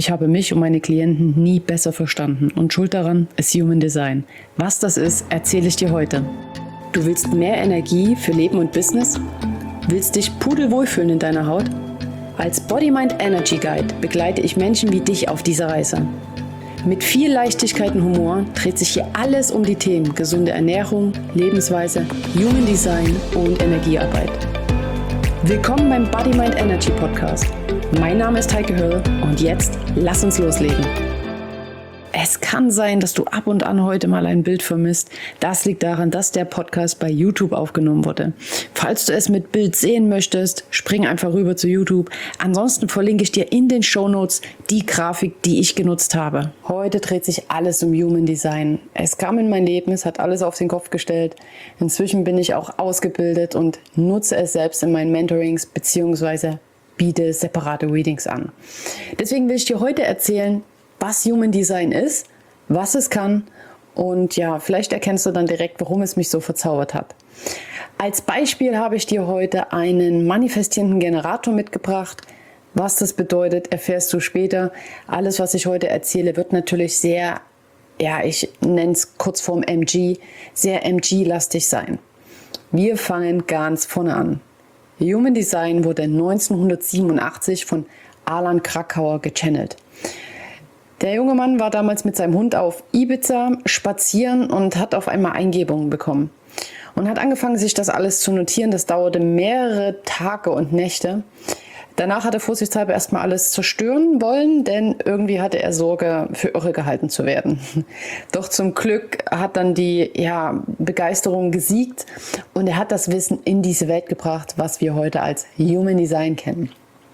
Ich habe mich und meine Klienten nie besser verstanden und Schuld daran ist Human Design. Was das ist, erzähle ich dir heute. Du willst mehr Energie für Leben und Business? Willst dich pudelwohl fühlen in deiner Haut? Als Body Mind Energy Guide begleite ich Menschen wie dich auf dieser Reise. Mit viel Leichtigkeit und Humor dreht sich hier alles um die Themen gesunde Ernährung, Lebensweise, Human Design und Energiearbeit. Willkommen beim Body Mind Energy Podcast. Mein Name ist Heike Höll und jetzt lass uns loslegen. Es kann sein, dass du ab und an heute mal ein Bild vermisst. Das liegt daran, dass der Podcast bei YouTube aufgenommen wurde. Falls du es mit Bild sehen möchtest, spring einfach rüber zu YouTube. Ansonsten verlinke ich dir in den Shownotes die Grafik, die ich genutzt habe. Heute dreht sich alles um Human Design. Es kam in mein Leben, es hat alles auf den Kopf gestellt. Inzwischen bin ich auch ausgebildet und nutze es selbst in meinen Mentorings bzw. biete separate Readings an. Deswegen will ich dir heute erzählen, was Human Design ist, was es kann und ja, vielleicht erkennst du dann direkt, warum es mich so verzaubert hat. Als Beispiel habe ich dir heute einen manifestierenden Generator mitgebracht. Was das bedeutet, erfährst du später. Alles, was ich heute erzähle, wird natürlich sehr, ich nenne es Kurzform MG, sehr MG-lastig sein. Wir fangen ganz vorne an. Human Design wurde 1987 von Alan Krakauer gechannelt. Der junge Mann war damals mit seinem Hund auf Ibiza spazieren und hat auf einmal Eingebungen bekommen. Und hat angefangen, sich das alles zu notieren. Das dauerte mehrere Tage und Nächte. Danach hat er vorsichtshalber erstmal alles zerstören wollen, denn irgendwie hatte er Sorge, für irre gehalten zu werden. Doch zum Glück hat dann die Begeisterung gesiegt und er hat das Wissen in diese Welt gebracht, was wir heute als Human Design kennen.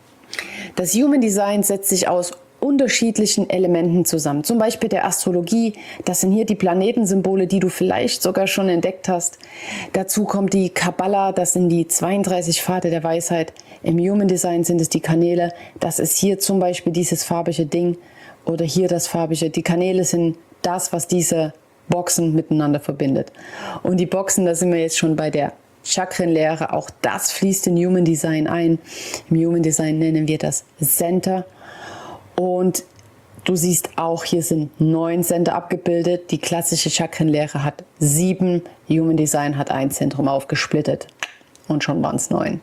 Das Human Design setzt sich aus unterschiedlichen Elementen zusammen. Zum Beispiel der Astrologie, das sind hier die Planetensymbole, die du vielleicht sogar schon entdeckt hast. Dazu kommt die Kabbala, das sind die 32 Pfade der Weisheit. Im Human Design sind es die Kanäle, das ist hier zum Beispiel dieses farbige Ding oder hier das farbige. Die Kanäle sind das, was diese Boxen miteinander verbindet. Und die Boxen, da sind wir jetzt schon bei der Chakrenlehre, auch das fließt in Human Design ein. Im Human Design nennen wir das Center. Und du siehst auch, hier sind 9 Center abgebildet. Die klassische Chakrenlehre hat 7. Human Design hat ein Zentrum aufgesplittet. Und schon waren es 9.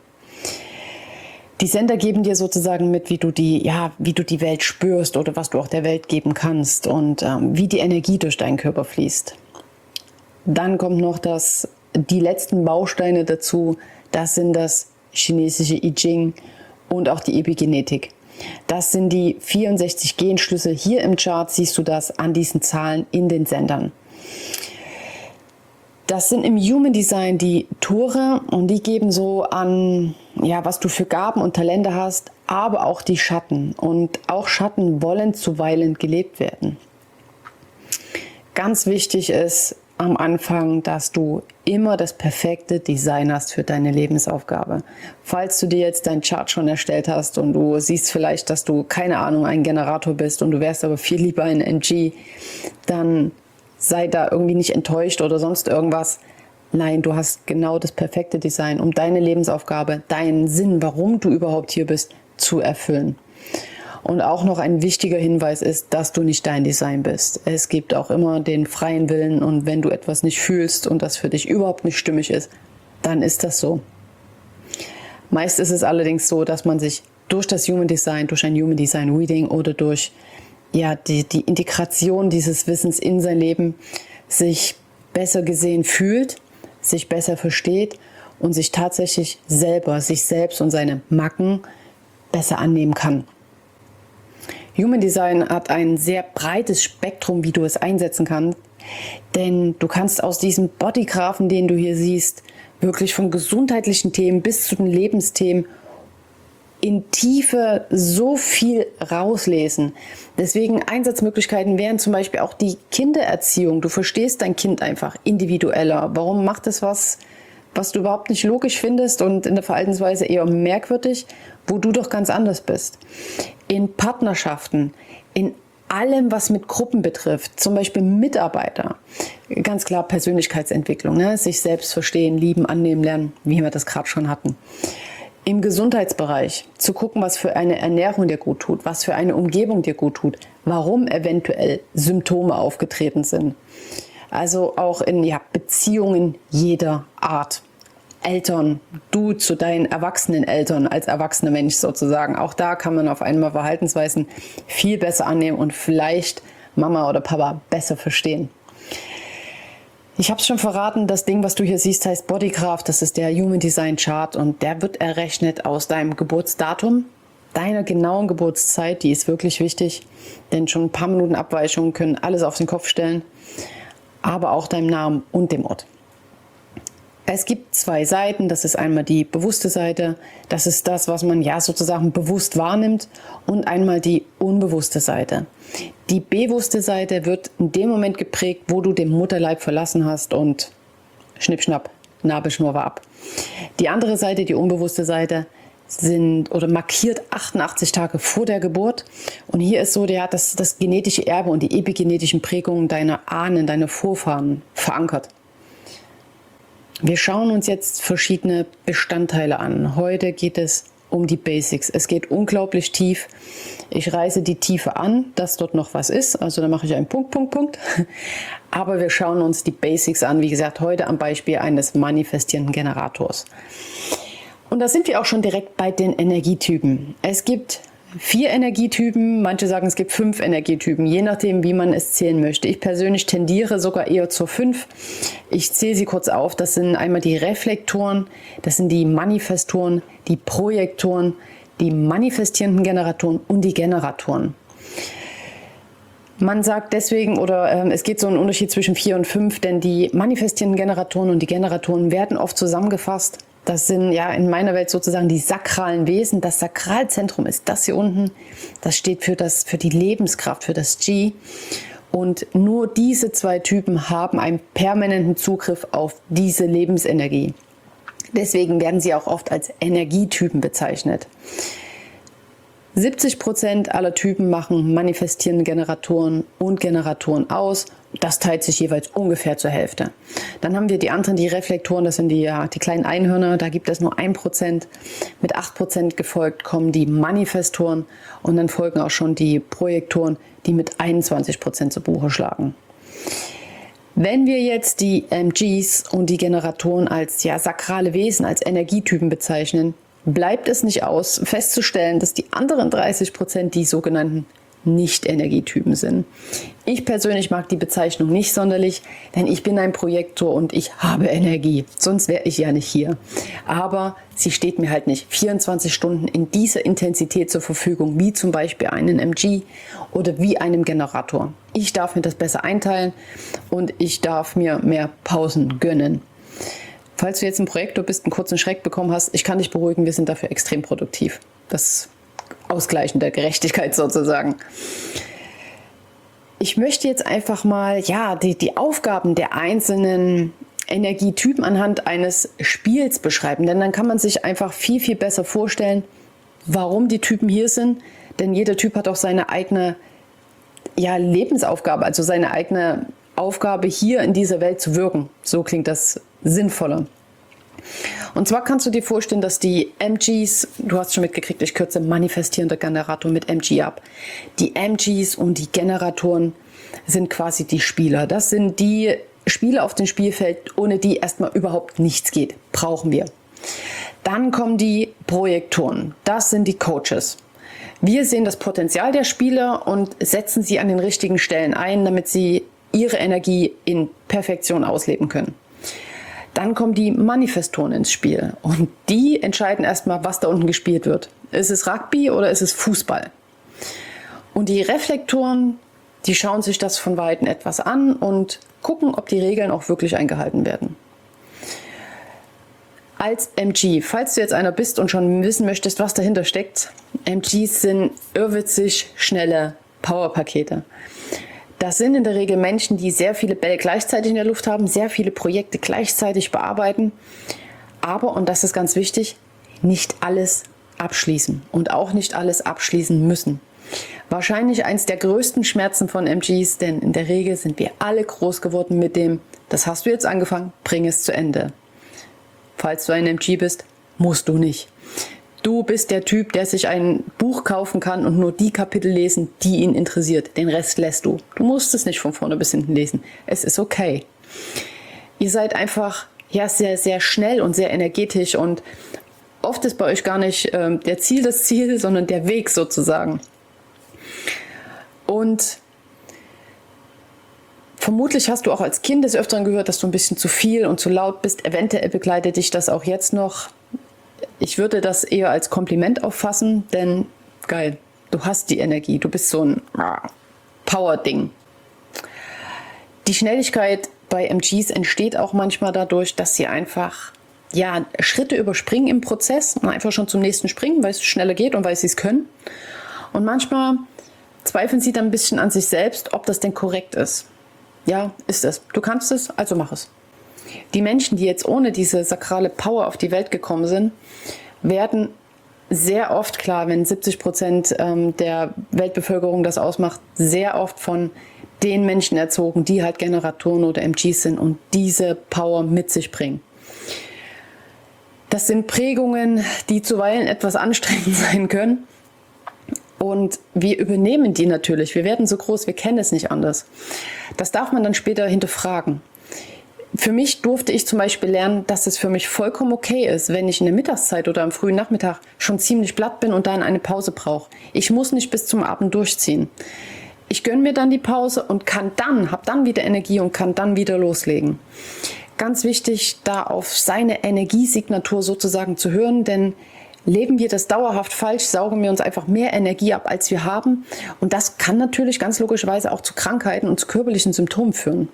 Die Center geben dir sozusagen mit, wie du die Welt spürst oder was du auch der Welt geben kannst und wie die Energie durch deinen Körper fließt. Dann kommt noch die letzten Bausteine dazu. Das sind das chinesische I Ching und auch die Epigenetik. Das sind die 64 Genschlüssel. Hier im Chart siehst du das an diesen Zahlen in den Sendern. Das sind im Human Design die Tore und die geben so an, was du für Gaben und Talente hast, aber auch die Schatten. Und auch Schatten wollen zuweilen gelebt werden. Ganz wichtig ist am Anfang, dass du immer das perfekte Design hast für deine Lebensaufgabe. Falls du dir jetzt deinen Chart schon erstellt hast und du siehst vielleicht, dass du, keine Ahnung, ein Generator bist und du wärst aber viel lieber ein MG, dann sei da irgendwie nicht enttäuscht oder sonst irgendwas. Nein, du hast genau das perfekte Design, um deine Lebensaufgabe, deinen Sinn, warum du überhaupt hier bist, zu erfüllen. Und auch noch ein wichtiger Hinweis ist, dass du nicht dein Design bist. Es gibt auch immer den freien Willen und wenn du etwas nicht fühlst und das für dich überhaupt nicht stimmig ist, dann ist das so. Meist ist es allerdings so, dass man sich durch das Human Design, durch ein Human Design Reading oder durch die Integration dieses Wissens in sein Leben sich besser gesehen fühlt, sich besser versteht und sich tatsächlich sich selbst und seine Macken besser annehmen kann. Human Design hat ein sehr breites Spektrum, wie du es einsetzen kannst, denn du kannst aus diesem Bodygraphen, den du hier siehst, wirklich von gesundheitlichen Themen bis zu den Lebensthemen in Tiefe so viel rauslesen. Deswegen Einsatzmöglichkeiten wären zum Beispiel auch die Kindererziehung. Du verstehst dein Kind einfach individueller. Warum macht es was du überhaupt nicht logisch findest und in der Verhaltensweise eher merkwürdig, wo du doch ganz anders bist. In Partnerschaften, in allem, was mit Gruppen betrifft, zum Beispiel Mitarbeiter, ganz klar Persönlichkeitsentwicklung, sich selbst verstehen, lieben, annehmen, lernen, wie wir das gerade schon hatten. Im Gesundheitsbereich zu gucken, was für eine Ernährung dir gut tut, was für eine Umgebung dir gut tut, warum eventuell Symptome aufgetreten sind. Also auch in Beziehungen jeder Art. Eltern, du zu deinen erwachsenen Eltern als erwachsener Mensch sozusagen. Auch da kann man auf einmal Verhaltensweisen viel besser annehmen und vielleicht Mama oder Papa besser verstehen. Ich habe es schon verraten, das Ding, was du hier siehst, heißt Bodycraft. Das ist der Human Design Chart und der wird errechnet aus deinem Geburtsdatum, deiner genauen Geburtszeit. Die ist wirklich wichtig, denn schon ein paar Minuten Abweichungen können alles auf den Kopf stellen, aber auch deinem Namen und dem Ort. Es gibt zwei Seiten, das ist einmal die bewusste Seite, das ist das, was man sozusagen bewusst wahrnimmt, und einmal die unbewusste Seite. Die bewusste Seite wird in dem Moment geprägt, wo du den Mutterleib verlassen hast und schnipp-schnapp, Nabelschnur war ab. Die andere Seite, die unbewusste Seite, markiert 88 Tage vor der Geburt, und hier ist so das genetische Erbe und die epigenetischen Prägungen deiner Ahnen, deiner Vorfahren verankert. Wir schauen uns jetzt verschiedene Bestandteile an. Heute geht es um die Basics. Es geht unglaublich tief. Ich reiße die Tiefe an, dass dort noch was ist. Also da mache ich einen Punkt. Aber wir schauen uns die Basics an. Wie gesagt, heute am Beispiel eines manifestierenden Generators. Und da sind wir auch schon direkt bei den Energietypen. Es gibt 4 Energietypen, manche sagen, es gibt 5 Energietypen, je nachdem, wie man es zählen möchte. Ich persönlich tendiere sogar eher zur 5. Ich zähle sie kurz auf. Das sind einmal die Reflektoren, das sind die Manifestoren, die Projektoren, die manifestierenden Generatoren und die Generatoren. Man sagt deswegen, es geht so ein Unterschied zwischen 4 und 5, denn die manifestierenden Generatoren und die Generatoren werden oft zusammengefasst. Das sind in meiner Welt sozusagen die sakralen Wesen. Das Sakralzentrum ist das hier unten. Das steht für die Lebenskraft, für das G. Und nur diese 2 Typen haben einen permanenten Zugriff auf diese Lebensenergie. Deswegen werden sie auch oft als Energietypen bezeichnet. 70% aller Typen machen manifestierende Generatoren und Generatoren aus. Das teilt sich jeweils ungefähr zur Hälfte. Dann haben wir die anderen, die Reflektoren, das sind die kleinen Einhörner, da gibt es nur 1%. Mit 8% gefolgt kommen die Manifestoren und dann folgen auch schon die Projektoren, die mit 21% zu Buche schlagen. Wenn wir jetzt die MGs und die Generatoren als sakrale Wesen, als Energietypen bezeichnen, bleibt es nicht aus, festzustellen, dass die anderen 30% die sogenannten Nicht-Energietypen sind. Ich persönlich mag die Bezeichnung nicht sonderlich, denn ich bin ein Projektor und ich habe Energie. Sonst wäre ich ja nicht hier. Aber sie steht mir halt nicht 24 Stunden in dieser Intensität zur Verfügung, wie zum Beispiel einen MG oder wie einem Generator. Ich darf mir das besser einteilen und ich darf mir mehr Pausen gönnen. Falls du jetzt ein Projektor bist, einen kurzen Schreck bekommen hast, ich kann dich beruhigen, wir sind dafür extrem produktiv. Das Ausgleichen der Gerechtigkeit sozusagen. Ich möchte jetzt einfach mal die Aufgaben der einzelnen Energietypen anhand eines Spiels beschreiben, denn dann kann man sich einfach viel, viel besser vorstellen, warum die Typen hier sind, denn jeder Typ hat auch seine eigene Lebensaufgabe, also seine eigene Aufgabe hier in dieser Welt zu wirken. So klingt das sinnvoller. Und zwar kannst du dir vorstellen, dass die MGs, du hast schon mitgekriegt, ich kürze manifestierender Generator mit MG ab. Die MGs und die Generatoren sind quasi die Spieler. Das sind die Spieler auf dem Spielfeld, ohne die erstmal überhaupt nichts geht. Brauchen wir. Dann kommen die Projektoren. Das sind die Coaches. Wir sehen das Potenzial der Spieler und setzen sie an den richtigen Stellen ein, damit sie ihre Energie in Perfektion ausleben können. Dann kommen die Manifestoren ins Spiel und die entscheiden erstmal, was da unten gespielt wird. Ist es Rugby oder ist es Fußball? Und die Reflektoren, die schauen sich das von Weitem etwas an und gucken, ob die Regeln auch wirklich eingehalten werden. Als MG, falls du jetzt einer bist und schon wissen möchtest, was dahinter steckt, MGs sind irrwitzig schnelle Powerpakete. Das sind in der Regel Menschen, die sehr viele Bälle gleichzeitig in der Luft haben, sehr viele Projekte gleichzeitig bearbeiten, aber, und das ist ganz wichtig, nicht alles abschließen und auch nicht alles abschließen müssen. Wahrscheinlich eins der größten Schmerzen von MGs, denn in der Regel sind wir alle groß geworden mit dem, das hast du jetzt angefangen, bring es zu Ende. Falls du ein MG bist, musst du nicht. Du bist der Typ, der sich ein Buch kaufen kann und nur die Kapitel lesen, die ihn interessiert. Den Rest lässt du. Du musst es nicht von vorne bis hinten lesen. Es ist okay. Ihr seid einfach sehr, sehr schnell und sehr energetisch und oft ist bei euch gar nicht der Ziel das Ziel, sondern der Weg sozusagen. Und vermutlich hast du auch als Kind des Öfteren gehört, dass du ein bisschen zu viel und zu laut bist. Eventuell begleitet dich das auch jetzt noch. Ich würde das eher als Kompliment auffassen, denn geil, du hast die Energie, du bist so ein Power-Ding. Die Schnelligkeit bei MGs entsteht auch manchmal dadurch, dass sie einfach Schritte überspringen im Prozess und einfach schon zum nächsten springen, weil es schneller geht und weil sie es können. Und manchmal zweifeln sie dann ein bisschen an sich selbst, ob das denn korrekt ist. Ja, ist es. Du kannst es, also mach es. Die Menschen, die jetzt ohne diese sakrale Power auf die Welt gekommen sind, werden sehr oft, klar, wenn 70% der Weltbevölkerung das ausmacht, sehr oft von den Menschen erzogen, die halt Generatoren oder MGs sind und diese Power mit sich bringen. Das sind Prägungen, die zuweilen etwas anstrengend sein können. Und wir übernehmen die natürlich. Wir werden so groß, wir kennen es nicht anders. Das darf man dann später hinterfragen. Für mich durfte ich zum Beispiel lernen, dass es für mich vollkommen okay ist, wenn ich in der Mittagszeit oder am frühen Nachmittag schon ziemlich platt bin und dann eine Pause brauche. Ich muss nicht bis zum Abend durchziehen. Ich gönne mir dann die Pause und habe dann wieder Energie und kann dann wieder loslegen. Ganz wichtig, da auf seine Energiesignatur sozusagen zu hören, denn leben wir das dauerhaft falsch, saugen wir uns einfach mehr Energie ab, als wir haben. Und das kann natürlich ganz logischerweise auch zu Krankheiten und zu körperlichen Symptomen führen.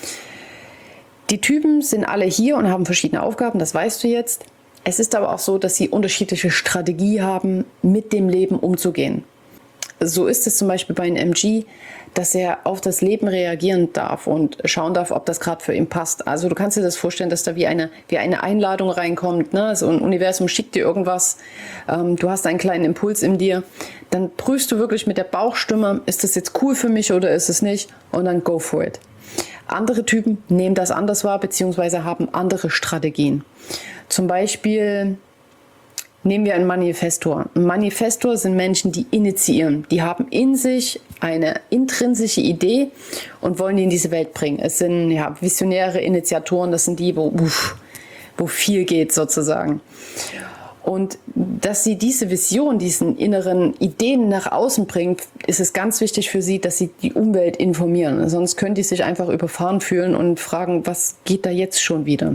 Die Typen sind alle hier und haben verschiedene Aufgaben, das weißt du jetzt. Es ist aber auch so, dass sie unterschiedliche Strategie haben, mit dem Leben umzugehen. So ist es zum Beispiel bei einem MG, dass er auf das Leben reagieren darf und schauen darf, ob das gerade für ihn passt. Also du kannst dir das vorstellen, dass da wie eine Einladung reinkommt, ne? So ein Universum schickt dir irgendwas, du hast einen kleinen Impuls in dir, dann prüfst du wirklich mit der Bauchstimme, ist das jetzt cool für mich oder ist es nicht, und dann go for it. Andere Typen nehmen das anders wahr, beziehungsweise haben andere Strategien. Zum Beispiel nehmen wir einen Manifestor. Ein Manifestor sind Menschen, die initiieren. Die haben in sich eine intrinsische Idee und wollen die in diese Welt bringen. Es sind visionäre Initiatoren, das sind die, wo viel geht sozusagen. Und dass sie diese Vision, diesen inneren Ideen nach außen bringen, ist es ganz wichtig für sie, dass sie die Umwelt informieren. Sonst können die sich einfach überfahren fühlen und fragen, was geht da jetzt schon wieder?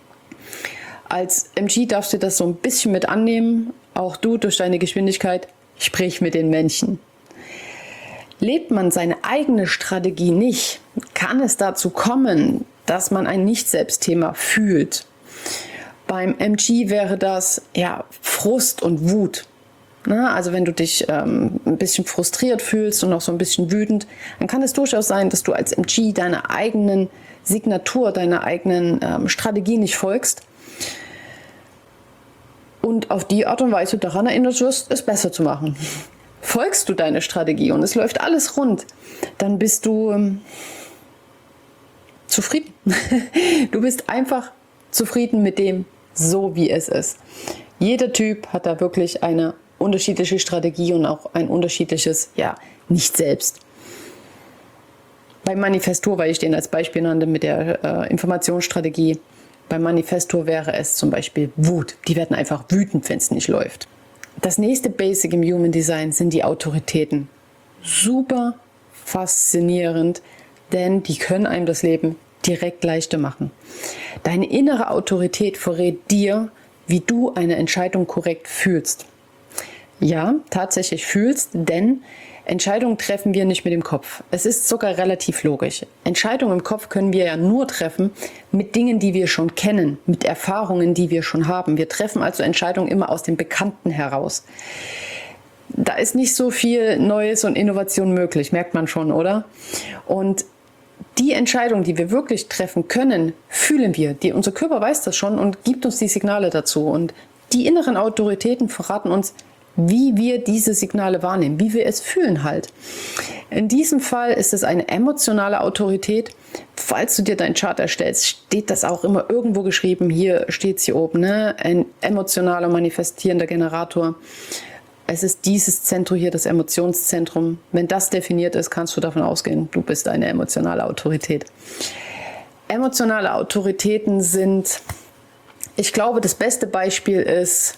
Als MG darfst du das so ein bisschen mit annehmen. Auch du durch deine Geschwindigkeit, sprich mit den Menschen. Lebt man seine eigene Strategie nicht, kann es dazu kommen, dass man ein Nicht-Selbst-Thema fühlt. Beim MG wäre das Frust und Wut. Also wenn du dich ein bisschen frustriert fühlst und auch so ein bisschen wütend, dann kann es durchaus sein, dass du als MG deiner eigenen Signatur, deiner eigenen Strategie nicht folgst und auf die Art und Weise daran erinnert wirst, es besser zu machen. Folgst du deine Strategie und es läuft alles rund, dann bist du zufrieden. Du bist einfach zufrieden mit dem, so wie es ist. Jeder Typ hat da wirklich eine unterschiedliche Strategie und auch ein unterschiedliches, Nicht-Selbst. Beim Manifestor, weil ich den als Beispiel nannte mit der Informationsstrategie, beim Manifestor wäre es zum Beispiel Wut. Die werden einfach wütend, wenn es nicht läuft. Das nächste Basic im Human Design sind die Autoritäten. Super faszinierend, denn die können einem das Leben direkt leichter machen. Deine innere Autorität verrät dir, wie du eine Entscheidung korrekt fühlst. Ja, tatsächlich fühlst, denn Entscheidungen treffen wir nicht mit dem Kopf. Es ist sogar relativ logisch. Entscheidungen im Kopf können wir ja nur treffen mit Dingen, die wir schon kennen, mit Erfahrungen, die wir schon haben. Wir treffen also Entscheidungen immer aus dem Bekannten heraus. Da ist nicht so viel Neues und Innovation möglich, merkt man schon, oder? Und die Entscheidung, die wir wirklich treffen können, fühlen wir. Unser Körper weiß das schon und gibt uns die Signale dazu. Und die inneren Autoritäten verraten uns, wie wir diese Signale wahrnehmen, wie wir es fühlen halt. In diesem Fall ist es eine emotionale Autorität. Falls du dir deinen Chart erstellst, steht das auch immer irgendwo geschrieben. Hier steht es hier oben, ne? Ein emotionaler manifestierender Generator. Es ist dieses Zentrum hier, das Emotionszentrum. Wenn das definiert ist, kannst du davon ausgehen, du bist eine emotionale Autorität. Emotionale Autoritäten sind, ich glaube, das beste Beispiel ist,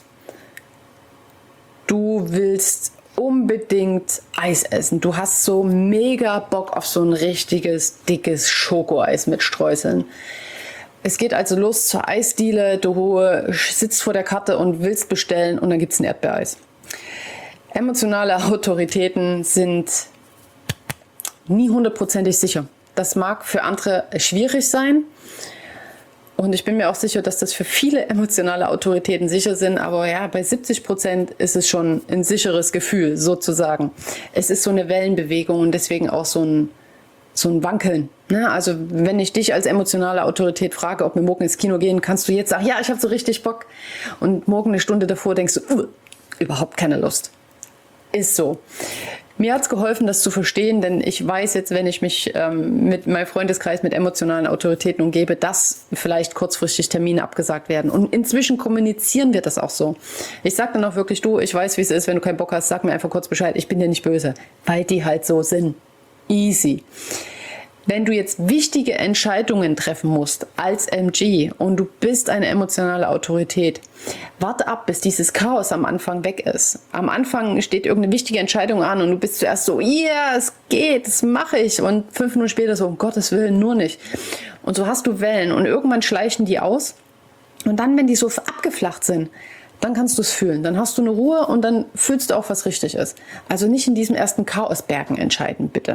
du willst unbedingt Eis essen. Du hast so mega Bock auf so ein richtiges, dickes Schokoeis mit Streuseln. Es geht also los zur Eisdiele, du sitzt vor der Karte und willst bestellen und dann gibt es ein Erdbeereis. Emotionale Autoritäten sind nie hundertprozentig sicher. Das mag für andere schwierig sein. Und ich bin mir auch sicher, dass das für viele emotionale Autoritäten sicher sind. Aber ja, bei 70% ist es schon ein sicheres Gefühl, sozusagen. Es ist so eine Wellenbewegung und deswegen auch so ein Wankeln. Ne? Also wenn ich dich als emotionale Autorität frage, ob wir morgen ins Kino gehen, kannst du jetzt sagen, ja, ich habe so richtig Bock. Und morgen eine Stunde davor denkst du, überhaupt keine Lust. Ist so. Mir hat es geholfen, das zu verstehen, denn ich weiß jetzt, wenn ich mich mit meinem Freundeskreis mit emotionalen Autoritäten umgebe, dass vielleicht kurzfristig Termine abgesagt werden. Und inzwischen kommunizieren wir das auch so. Ich sage dann auch wirklich, du, ich weiß, wie es ist, wenn du keinen Bock hast, sag mir einfach kurz Bescheid, ich bin dir nicht böse, weil die halt so sind. Easy. Wenn du jetzt wichtige Entscheidungen treffen musst als MG und du bist eine emotionale Autorität, warte ab, bis dieses Chaos am Anfang weg ist. Am Anfang steht irgendeine wichtige Entscheidung an und du bist zuerst so, ja, es geht, das mache ich. Und 5 Minuten später so, um Gottes Willen, nur nicht. Und so hast du Wellen und irgendwann schleichen die aus. Und dann, wenn die so abgeflacht sind, dann kannst du es fühlen. Dann hast du eine Ruhe und dann fühlst du auch, was richtig ist. Also nicht in diesem ersten Chaosbergen entscheiden, bitte.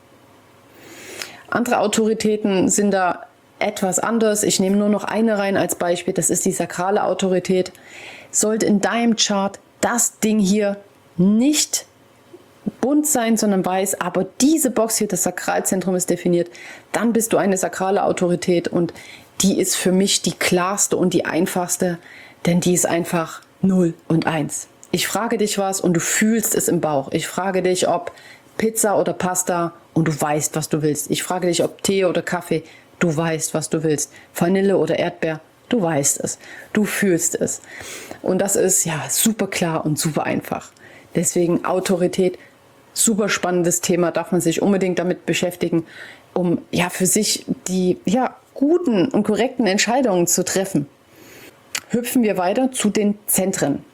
Andere Autoritäten sind da etwas anders. Ich nehme nur noch eine rein als Beispiel. Das ist die sakrale Autorität. Sollte in deinem Chart das Ding hier nicht bunt sein, sondern weiß, aber diese Box hier, das Sakralzentrum ist definiert, dann bist du eine sakrale Autorität und die ist für mich die klarste und die einfachste, denn die ist einfach 0 und 1. Ich frage dich was und du fühlst es im Bauch. Ich frage dich, ob Pizza oder Pasta und du weißt, was du willst. Ich frage dich, ob Tee oder Kaffee, du weißt, was du willst. Vanille oder Erdbeer, du weißt es. Du fühlst es. Und das ist ja super klar und super einfach. Deswegen Autorität, super spannendes Thema, darf man sich unbedingt damit beschäftigen, um ja für sich die guten und korrekten Entscheidungen zu treffen. Hüpfen wir weiter zu den Zentren.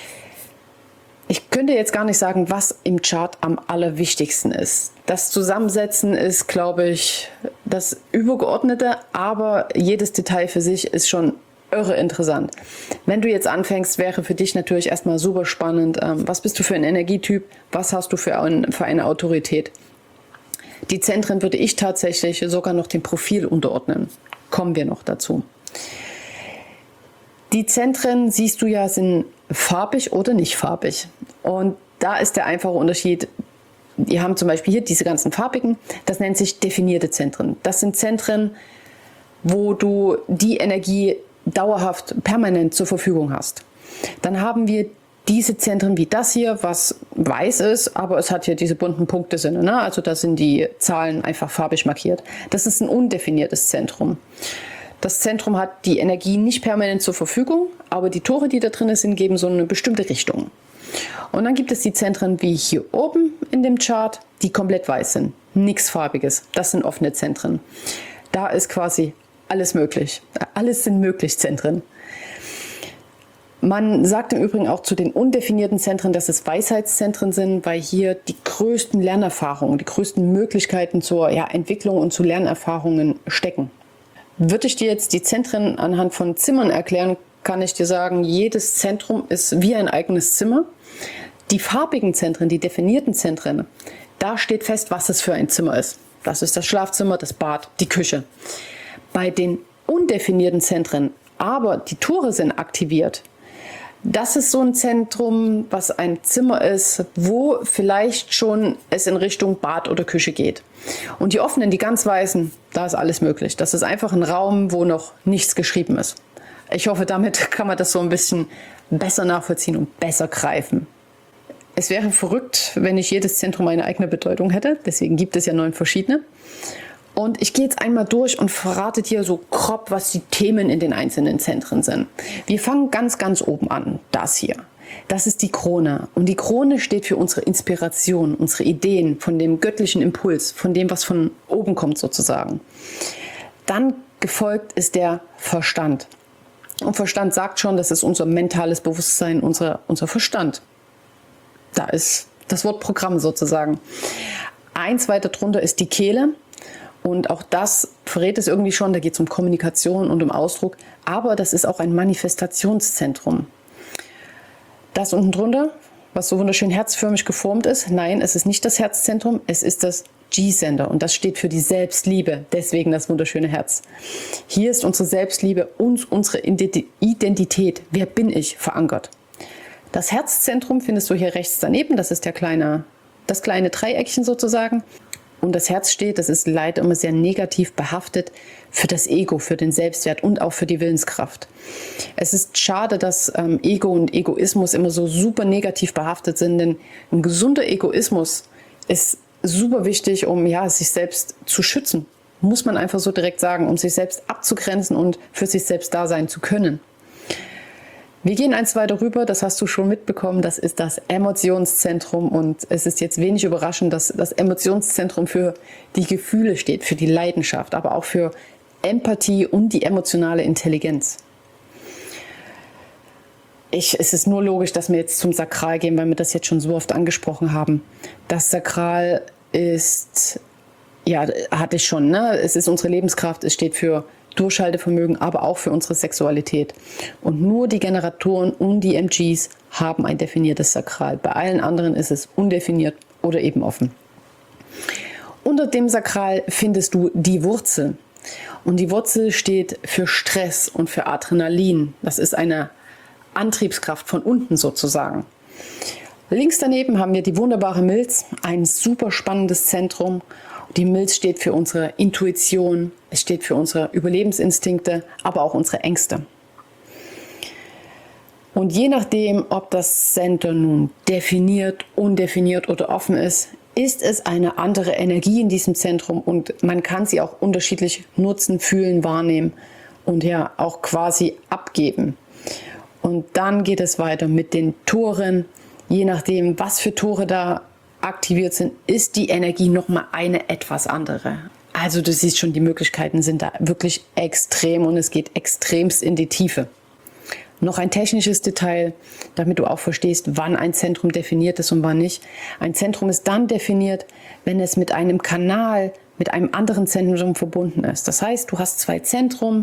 Ich könnte jetzt gar nicht sagen, was im Chart am allerwichtigsten ist. Das Zusammensetzen ist, glaube ich, das Übergeordnete, aber jedes Detail für sich ist schon irre interessant. Wenn du jetzt anfängst, wäre für dich natürlich erstmal super spannend, was bist du für ein Energietyp, was hast du für eine Autorität. Die Zentren würde ich tatsächlich sogar noch dem Profil unterordnen. Kommen wir noch dazu. Die Zentren, siehst du ja, sind farbig oder nicht farbig. Und da ist der einfache Unterschied. Die haben zum Beispiel hier diese ganzen farbigen, das nennt sich definierte Zentren. Das sind Zentren, wo du die Energie dauerhaft, permanent zur Verfügung hast. Dann haben wir diese Zentren wie das hier, was weiß ist, aber es hat hier diese bunten Punkte drin, ne? Also da sind die Zahlen einfach farbig markiert. Das ist ein undefiniertes Zentrum. Das Zentrum hat die Energie nicht permanent zur Verfügung, aber die Tore, die da drin sind, geben so eine bestimmte Richtung. Und dann gibt es die Zentren wie hier oben in dem Chart, die komplett weiß sind. Nichts Farbiges. Das sind offene Zentren. Da ist quasi alles möglich. Alles sind möglich Zentren. Man sagt im Übrigen auch zu den undefinierten Zentren, dass es Weisheitszentren sind, weil hier die größten Lernerfahrungen, die größten Möglichkeiten zur Entwicklung und zu Lernerfahrungen stecken. Würde ich dir jetzt die Zentren anhand von Zimmern erklären, kann ich dir sagen, jedes Zentrum ist wie ein eigenes Zimmer. Die farbigen Zentren, die definierten Zentren, da steht fest, was es für ein Zimmer ist. Das ist das Schlafzimmer, das Bad, die Küche. Bei den undefinierten Zentren, aber die Tore sind aktiviert, das ist so ein Zentrum, was ein Zimmer ist, wo vielleicht schon es in Richtung Bad oder Küche geht. Und die offenen, die ganz weißen, da ist alles möglich. Das ist einfach ein Raum, wo noch nichts geschrieben ist. Ich hoffe, damit kann man das so ein bisschen besser nachvollziehen und besser greifen. Es wäre verrückt, wenn nicht jedes Zentrum eine eigene Bedeutung hätte. Deswegen gibt es ja 9 verschiedene. Und ich gehe jetzt einmal durch und verrate dir so grob, was die Themen in den einzelnen Zentren sind. Wir fangen ganz, ganz oben an. Das hier. Das ist die Krone. Und die Krone steht für unsere Inspiration, unsere Ideen, von dem göttlichen Impuls, von dem, was von oben kommt sozusagen. Dann gefolgt ist der Verstand. Und Verstand sagt schon, das ist unser mentales Bewusstsein, unser Verstand. Da ist das Wort Programm sozusagen. Eins weiter drunter ist die Kehle. Und auch das verrät es irgendwie schon, da geht es um Kommunikation und um Ausdruck. Aber das ist auch ein Manifestationszentrum. Das unten drunter, was so wunderschön herzförmig geformt ist, nein, es ist nicht das Herzzentrum, es ist das G-Sender und das steht für die Selbstliebe, deswegen das wunderschöne Herz. Hier ist unsere Selbstliebe und unsere Identität, wer bin ich, verankert. Das Herzzentrum findest du hier rechts daneben, das ist das kleine Dreieckchen sozusagen. Und das Herz steht, das ist leider immer sehr negativ behaftet für das Ego, für den Selbstwert und auch für die Willenskraft. Es ist schade, dass Ego und Egoismus immer so super negativ behaftet sind, denn ein gesunder Egoismus ist super wichtig, um sich selbst zu schützen. Muss man einfach so direkt sagen, um sich selbst abzugrenzen und für sich selbst da sein zu können. Wir gehen eins weiter rüber, das hast du schon mitbekommen, das ist das Emotionszentrum und es ist jetzt wenig überraschend, dass das Emotionszentrum für die Gefühle steht, für die Leidenschaft, aber auch für Empathie und die emotionale Intelligenz. Es ist nur logisch, dass wir jetzt zum Sakral gehen, weil wir das jetzt schon so oft angesprochen haben. Das Sakral ist, hatte ich schon, ne? Es ist unsere Lebenskraft, es steht für Durchhaltevermögen, aber auch für unsere Sexualität. Und nur die Generatoren und die MGs haben ein definiertes Sakral. Bei allen anderen ist es undefiniert oder eben offen. Unter dem Sakral findest du die Wurzel. Und die Wurzel steht für Stress und für Adrenalin. Das ist eine Antriebskraft von unten sozusagen. Links daneben haben wir die wunderbare Milz, ein super spannendes Zentrum. Die Milz steht für unsere Intuition, es steht für unsere Überlebensinstinkte, aber auch unsere Ängste. Und je nachdem, ob das Center nun definiert, undefiniert oder offen ist, ist es eine andere Energie in diesem Zentrum und man kann sie auch unterschiedlich nutzen, fühlen, wahrnehmen und auch quasi abgeben. Und dann geht es weiter mit den Toren. Je nachdem, was für Tore da aktiviert sind, ist die Energie nochmal eine etwas andere. Also du siehst schon, die Möglichkeiten sind da wirklich extrem und es geht extremst in die Tiefe. Noch ein technisches Detail, damit du auch verstehst, wann ein Zentrum definiert ist und wann nicht. Ein Zentrum ist dann definiert, wenn es mit einem Kanal, mit einem anderen Zentrum verbunden ist. Das heißt, du hast zwei Zentren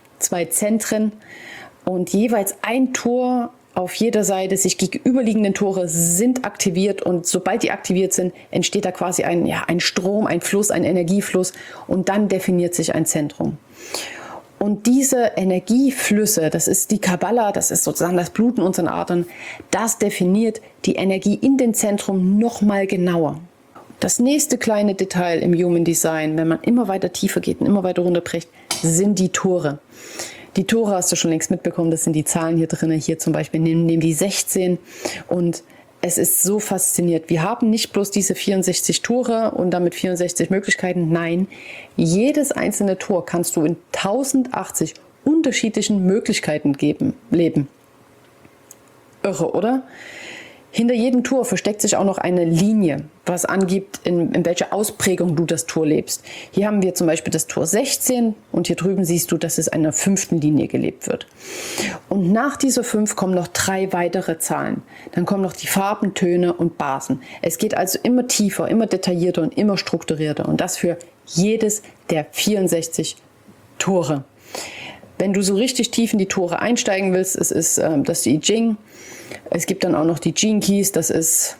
und jeweils ein Tor auf jeder Seite, sich gegenüberliegenden Tore sind aktiviert und sobald die aktiviert sind, entsteht da quasi ein Strom, ein Fluss, ein Energiefluss und dann definiert sich ein Zentrum. Und diese Energieflüsse, das ist die Kabbala, das ist sozusagen das Blut in unseren Adern, das definiert die Energie in den Zentrum nochmal genauer. Das nächste kleine Detail im Human Design, wenn man immer weiter tiefer geht und immer weiter runterbricht, sind die Tore. Die Tore hast du schon längst mitbekommen, das sind die Zahlen hier drin. Hier zum Beispiel nehmen die 16 und es ist so faszinierend. Wir haben nicht bloß diese 64 Tore und damit 64 Möglichkeiten. Nein, jedes einzelne Tor kannst du in 1080 unterschiedlichen Möglichkeiten leben. Irre, oder? Hinter jedem Tor versteckt sich auch noch eine Linie, was angibt, in welcher Ausprägung du das Tor lebst. Hier haben wir zum Beispiel das Tor 16 und hier drüben siehst du, dass es in einer 5. Linie gelebt wird. Und nach dieser 5 kommen noch 3 weitere Zahlen. Dann kommen noch die Farben, Töne und Basen. Es geht also immer tiefer, immer detaillierter und immer strukturierter. Und das für jedes der 64 Tore. Wenn du so richtig tief in die Tore einsteigen willst, das ist das I Ching. Es gibt dann auch noch die Gene Keys, es ist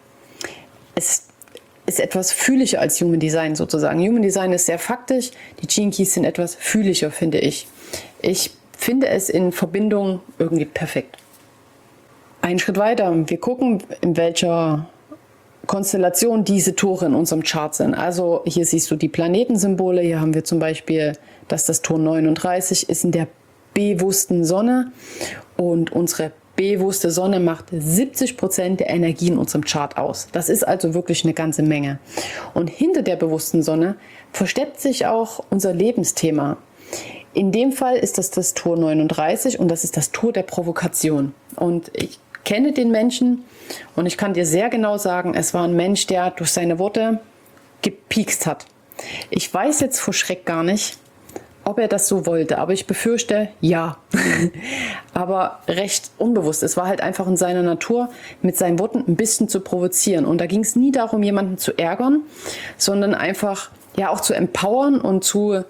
etwas fühliger als Human Design sozusagen. Human Design ist sehr faktisch, die Gene Keys sind etwas fühliger, finde ich. Ich finde es in Verbindung irgendwie perfekt. Einen Schritt weiter, wir gucken, in welcher Konstellation diese Tore in unserem Chart sind. Also hier siehst du die Planetensymbole, hier haben wir zum Beispiel, dass das Tor 39 ist in der bewussten Sonne und unsere bewusste Sonne macht 70% der Energie in unserem Chart aus. Das ist also wirklich eine ganze Menge. Und hinter der bewussten Sonne versteckt sich auch unser Lebensthema. In dem Fall ist das Tor 39 und das ist das Tor der Provokation. Und ich kenne den Menschen und ich kann dir sehr genau sagen, es war ein Mensch, der durch seine Worte gepiekst hat. Ich weiß jetzt vor Schreck gar nicht, ob er das so wollte, aber ich befürchte, ja. Aber recht unbewusst. Es war halt einfach in seiner Natur, mit seinen Worten ein bisschen zu provozieren. Und da ging es nie darum, jemanden zu ärgern, sondern einfach ja auch zu empowern und zu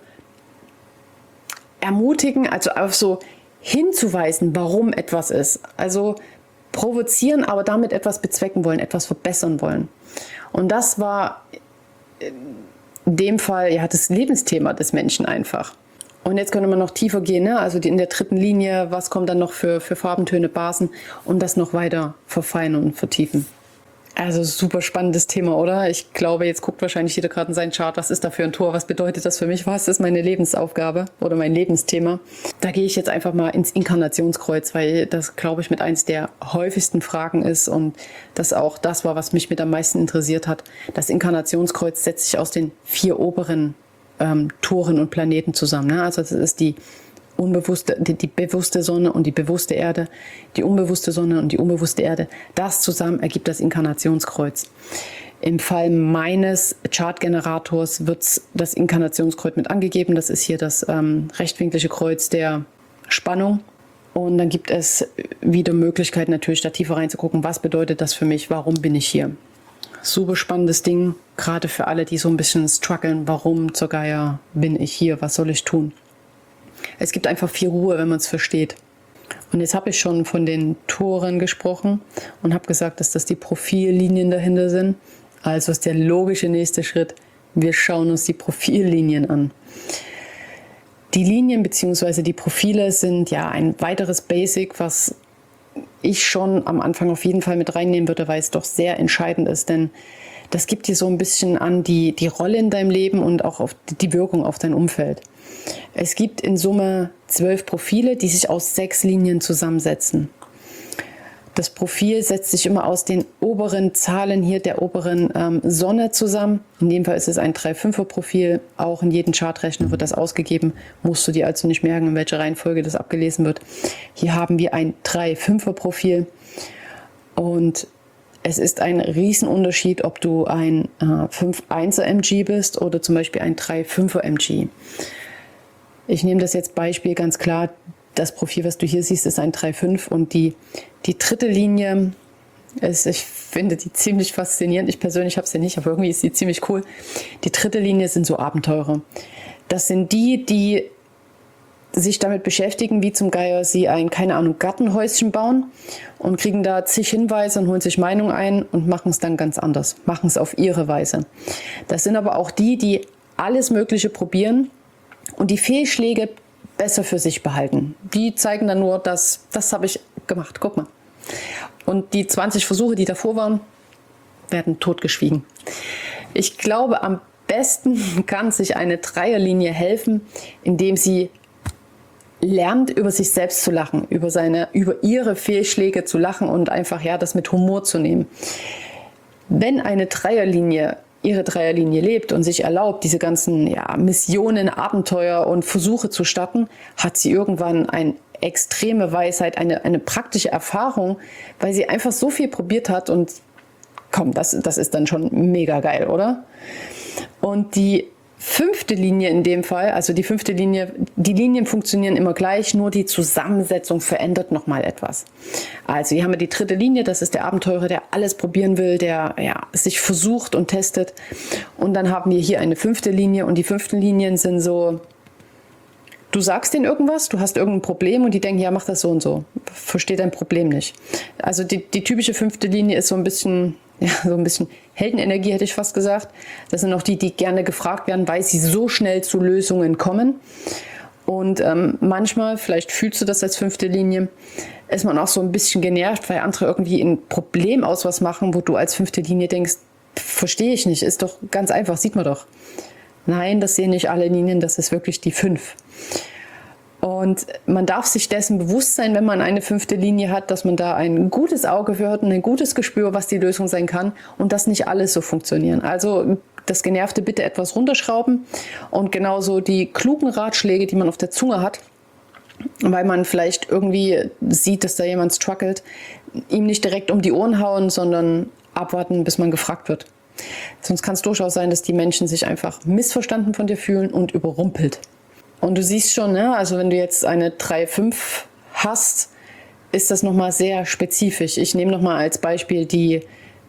ermutigen, also auf so hinzuweisen, warum etwas ist. Also provozieren, aber damit etwas bezwecken wollen, etwas verbessern wollen. Und das war in dem Fall ja das Lebensthema des Menschen einfach. Und jetzt könnte man noch tiefer gehen, ne? Also in der dritten Linie, was kommt dann noch für Farbentöne, Basen und das noch weiter verfeinern und vertiefen. Also super spannendes Thema, oder? Ich glaube, jetzt guckt wahrscheinlich jeder gerade in seinen Chart, was ist da für ein Tor, was bedeutet das für mich, was ist meine Lebensaufgabe oder mein Lebensthema. Da gehe ich jetzt einfach mal ins Inkarnationskreuz, weil das, glaube ich, mit eins der häufigsten Fragen ist und das auch das war, was mich mit am meisten interessiert hat. Das Inkarnationskreuz setzt sich aus den 4 oberen Toren und Planeten zusammen. Ne? Also das ist die bewusste Sonne und die bewusste Erde, die unbewusste Sonne und die unbewusste Erde. Das zusammen ergibt das Inkarnationskreuz. Im Fall meines Chartgenerators wird das Inkarnationskreuz mit angegeben. Das ist hier das rechtwinklige Kreuz der Spannung. Und dann gibt es wieder Möglichkeiten, natürlich da tiefer reinzugucken. Was bedeutet das für mich? Warum bin ich hier? Super spannendes Ding, gerade für alle, die so ein bisschen strugglen. Warum zur Geier bin ich hier? Was soll ich tun? Es gibt einfach viel Ruhe, wenn man es versteht. Und jetzt habe ich schon von den Toren gesprochen und habe gesagt, dass das die Profillinien dahinter sind. Also ist der logische nächste Schritt, wir schauen uns die Profillinien an. Die Linien bzw. die Profile sind ja ein weiteres Basic, was ich schon am Anfang auf jeden Fall mit reinnehmen würde, weil es doch sehr entscheidend ist, denn das gibt dir so ein bisschen an die Rolle in deinem Leben und auch auf die Wirkung auf dein Umfeld. Es gibt in Summe 12 Profile, die sich aus 6 Linien zusammensetzen. Das Profil setzt sich immer aus den oberen Zahlen hier der oberen Sonne zusammen. In dem Fall ist es ein 3-5er Profil. Auch in jedem Chartrechner wird das ausgegeben. Musst du dir also nicht merken, in welcher Reihenfolge das abgelesen wird. Hier haben wir ein 3-5er Profil. Und es ist ein Riesenunterschied, ob du ein 5-1er MG bist oder zum Beispiel ein 3-5er MG. Ich nehme das jetzt Beispiel ganz klar. Das Profil, was du hier siehst, ist ein 3-5 und die dritte Linie ist, ich finde die ziemlich faszinierend. Ich persönlich habe sie nicht, aber irgendwie ist sie ziemlich cool. Die dritte Linie sind so Abenteurer. Das sind die sich damit beschäftigen, wie zum Geier sie ein, keine Ahnung, Gartenhäuschen bauen und kriegen da zig Hinweise und holen sich Meinung ein und machen es dann ganz anders, machen es auf ihre Weise. Das sind aber auch die alles Mögliche probieren und die Fehlschläge besser für sich behalten. Die zeigen dann nur, das habe ich gemacht, guck mal. Und die 20 Versuche, die davor waren, werden totgeschwiegen. Ich glaube, am besten kann sich eine Dreierlinie helfen, indem sie lernt, über sich selbst zu lachen, über ihre Fehlschläge zu lachen und einfach das mit Humor zu nehmen. Wenn eine Dreierlinie ihre Dreierlinie lebt und sich erlaubt, diese ganzen Missionen, Abenteuer und Versuche zu starten, hat sie irgendwann eine extreme Weisheit, eine praktische Erfahrung, weil sie einfach so viel probiert hat und komm, das ist dann schon mega geil, oder? Und die 5. Linie in dem Fall, also die 5. Linie, die Linien funktionieren immer gleich, nur die Zusammensetzung verändert nochmal etwas. Also hier haben wir die 3. Linie, das ist der Abenteurer, der alles probieren will, der sich versucht und testet. Und dann haben wir hier eine 5. Linie und die 5. Linien sind so, du sagst denen irgendwas, du hast irgendein Problem und die denken, mach das so und so. Versteht dein Problem nicht. Also die typische 5. Linie ist so ein bisschen Heldenenergie, hätte ich fast gesagt. Das sind auch die gerne gefragt werden, weil sie so schnell zu Lösungen kommen. Und manchmal, vielleicht fühlst du das als 5. Linie, ist man auch so ein bisschen genervt, weil andere irgendwie ein Problem aus was machen, wo du als 5. Linie denkst, verstehe ich nicht, ist doch ganz einfach, sieht man doch. Nein, das sehen nicht alle Linien, das ist wirklich die 5. Und man darf sich dessen bewusst sein, wenn man eine 5. Linie hat, dass man da ein gutes Auge für hat und ein gutes Gespür, was die Lösung sein kann und dass nicht alles so funktionieren. Also das Genervte bitte etwas runterschrauben und genauso die klugen Ratschläge, die man auf der Zunge hat, weil man vielleicht irgendwie sieht, dass da jemand struggelt, ihm nicht direkt um die Ohren hauen, sondern abwarten, bis man gefragt wird. Sonst kann es durchaus sein, dass die Menschen sich einfach missverstanden von dir fühlen und überrumpelt. Und du siehst schon, ne, also wenn du jetzt eine 3-5 hast, ist das nochmal sehr spezifisch. Ich nehme nochmal als Beispiel die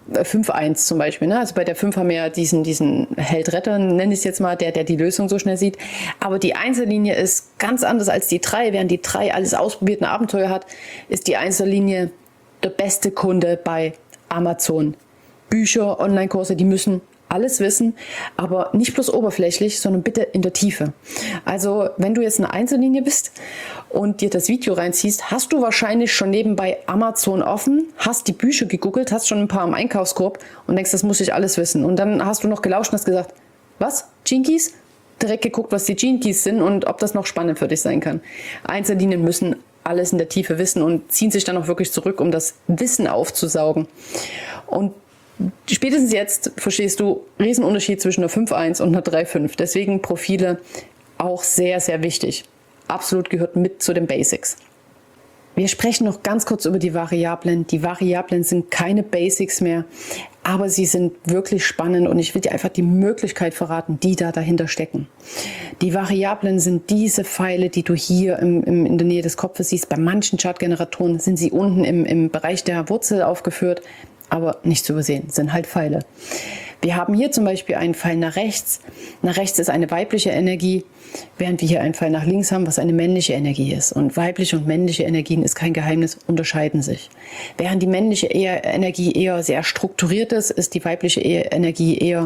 5-1 zum Beispiel. Ne? Also bei der 5 haben wir ja diesen Held-Retter, nenne ich es jetzt mal, der die Lösung so schnell sieht. Aber die Einzellinie ist ganz anders als die 3. Während die 3 alles ausprobiert, ein Abenteuer hat, ist die Einzellinie der beste Kunde bei Amazon. Bücher, Online-Kurse, die müssen alles wissen, aber nicht bloß oberflächlich, sondern bitte in der Tiefe. Also wenn du jetzt eine Einzellinie bist und dir das Video reinziehst, hast du wahrscheinlich schon nebenbei Amazon offen, hast die Bücher gegoogelt, hast schon ein paar im Einkaufskorb und denkst, das muss ich alles wissen. Und dann hast du noch gelauscht und hast gesagt, was? Gene Keys? Direkt geguckt, was die Gene Keys sind und ob das noch spannend für dich sein kann. Einzellinien müssen alles in der Tiefe wissen und ziehen sich dann auch wirklich zurück, um das Wissen aufzusaugen. Und spätestens jetzt verstehst du Riesenunterschied zwischen einer 5-1 und einer 3-5. Deswegen Profile auch sehr, sehr wichtig. Absolut gehört mit zu den Basics. Wir sprechen noch ganz kurz über die Variablen. Die Variablen sind keine Basics mehr, aber sie sind wirklich spannend und ich will dir einfach die Möglichkeit verraten, die da dahinter stecken. Die Variablen sind diese Pfeile, die du hier in der Nähe des Kopfes siehst. Bei manchen Chartgeneratoren sind sie unten im Bereich der Wurzel aufgeführt. Aber nicht zu übersehen, sind halt Pfeile. Wir haben hier zum Beispiel einen Pfeil nach rechts. Nach rechts ist eine weibliche Energie, während wir hier einen Pfeil nach links haben, was eine männliche Energie ist. Und weibliche und männliche Energien ist kein Geheimnis, unterscheiden sich. Während die männliche Energie eher sehr strukturiert ist die weibliche Energie eher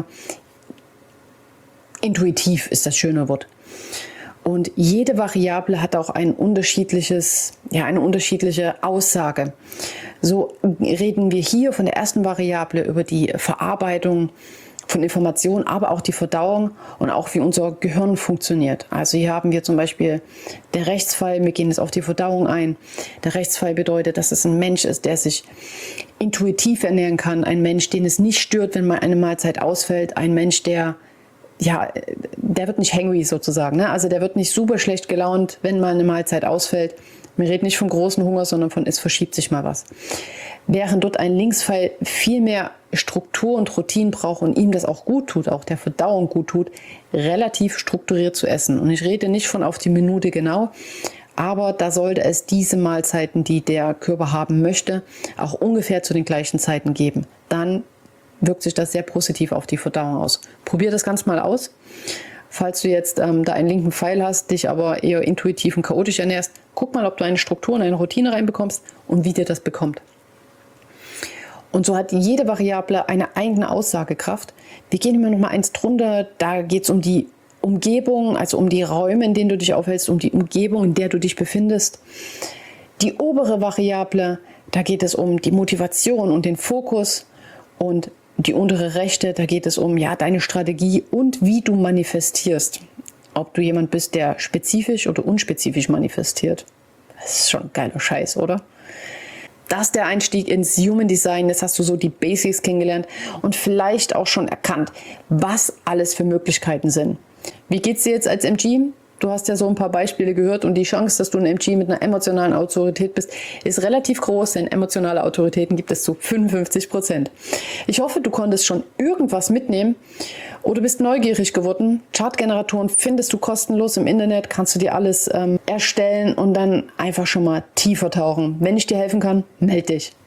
intuitiv, ist das schöne Wort. Und jede Variable hat auch eine unterschiedliche Aussage. So reden wir hier von der ersten Variable über die Verarbeitung von Informationen, aber auch die Verdauung und auch wie unser Gehirn funktioniert. Also hier haben wir zum Beispiel der Rechtspfeil, wir gehen jetzt auf die Verdauung ein. Der Rechtspfeil bedeutet, dass es ein Mensch ist, der sich intuitiv ernähren kann. Ein Mensch, den es nicht stört, wenn mal eine Mahlzeit ausfällt. Ein Mensch, der wird nicht hangry sozusagen. Ne? Also der wird nicht super schlecht gelaunt, wenn mal eine Mahlzeit ausfällt. Wir reden nicht von großem Hunger, sondern von es verschiebt sich mal was. Während dort ein Linkspfeil viel mehr Struktur und Routine braucht und ihm das auch gut tut, auch der Verdauung gut tut, relativ strukturiert zu essen. Und ich rede nicht von auf die Minute genau, aber da sollte es diese Mahlzeiten, die der Körper haben möchte, auch ungefähr zu den gleichen Zeiten geben. Dann wirkt sich das sehr positiv auf die Verdauung aus. Probier das ganz mal aus. Falls du jetzt da einen linken Pfeil hast, dich aber eher intuitiv und chaotisch ernährst, guck mal, ob du eine Struktur und eine Routine reinbekommst und wie dir das bekommt. Und so hat jede Variable eine eigene Aussagekraft. Wir gehen immer noch mal eins drunter, da geht es um die Umgebung, also um die Räume, in denen du dich aufhältst, um die Umgebung, in der du dich befindest. Die obere Variable, da geht es um die Motivation und den Fokus und die untere rechte, da geht es um deine Strategie und wie du manifestierst. Ob du jemand bist, der spezifisch oder unspezifisch manifestiert. Das ist schon ein geiler Scheiß, oder? Das ist der Einstieg ins Human Design. Jetzt hast du so die Basics kennengelernt und vielleicht auch schon erkannt, was alles für Möglichkeiten sind. Wie geht's dir jetzt als MG? Du hast ja so ein paar Beispiele gehört und die Chance, dass du ein MG mit einer emotionalen Autorität bist, ist relativ groß, denn emotionale Autoritäten gibt es zu 55%. Ich hoffe, du konntest schon irgendwas mitnehmen oder bist neugierig geworden. Chartgeneratoren findest du kostenlos im Internet, kannst du dir alles erstellen und dann einfach schon mal tiefer tauchen. Wenn ich dir helfen kann, melde dich.